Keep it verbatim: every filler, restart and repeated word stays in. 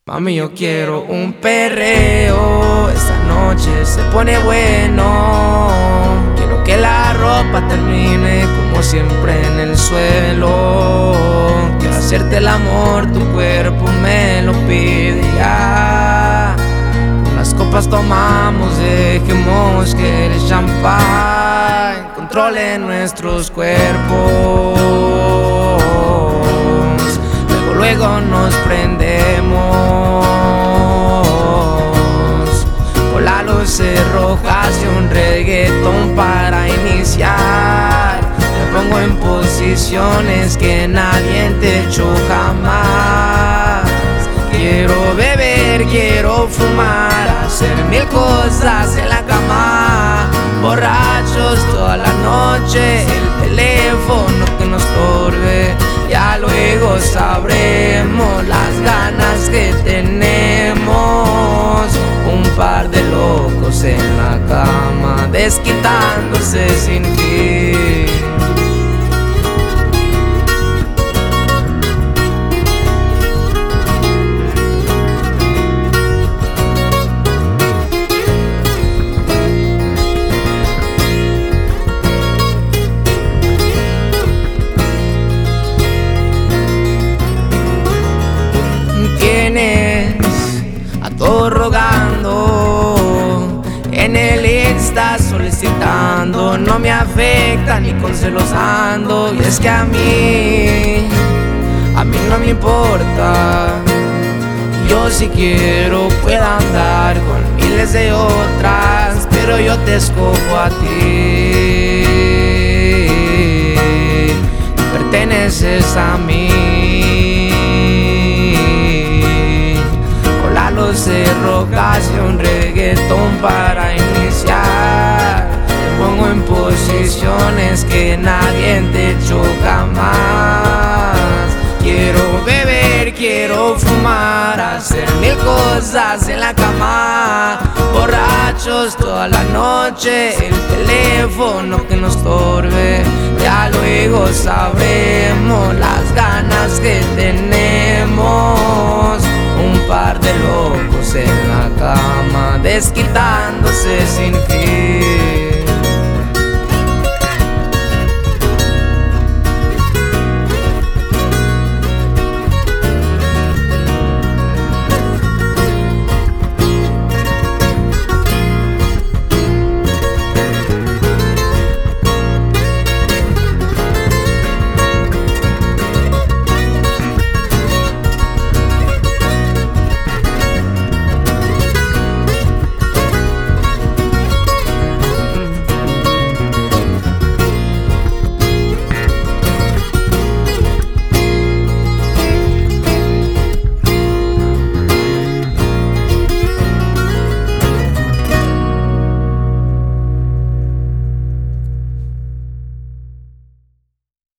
Mami, yo quiero un perreo, esta noche se pone bueno. Quiero que la ropa termine como siempre en el suelo. Quiero hacerte el amor, tu cuerpo me lo pide ya. Con las copas tomamos, dejemos que el champán controle nuestros cuerpos. Luego, luego nos prendemos con las luces rojas y un reggaetón para iniciar. Me pongo en posiciones que nadie te echó jamás. Quiero beber, quiero fumar, hacer mil cosas en la cama. Borrachos toda la noche, el teléfono que nos torbe. Ya luego sabremos las ganas que tenemos. Un par de locos en la cama, desquitándose sin fin. Tienes a todos rogando, en el Insta solicitando. No me afecta ni con celos ando. Y es que a mí, a mí no me importa. Yo si quiero puedo andar con miles de otras, pero yo te escojo a ti. Perteneces a mí. Luces rojas y un reggaetón para iniciar. Te pongo en posiciones que nadie te echó jamás. Quiero beber, quiero fumar, hacer mil cosas en la cama. Borrachos toda la noche, el teléfono que nos torbe. Ya luego sabremos las ganas que tenemos.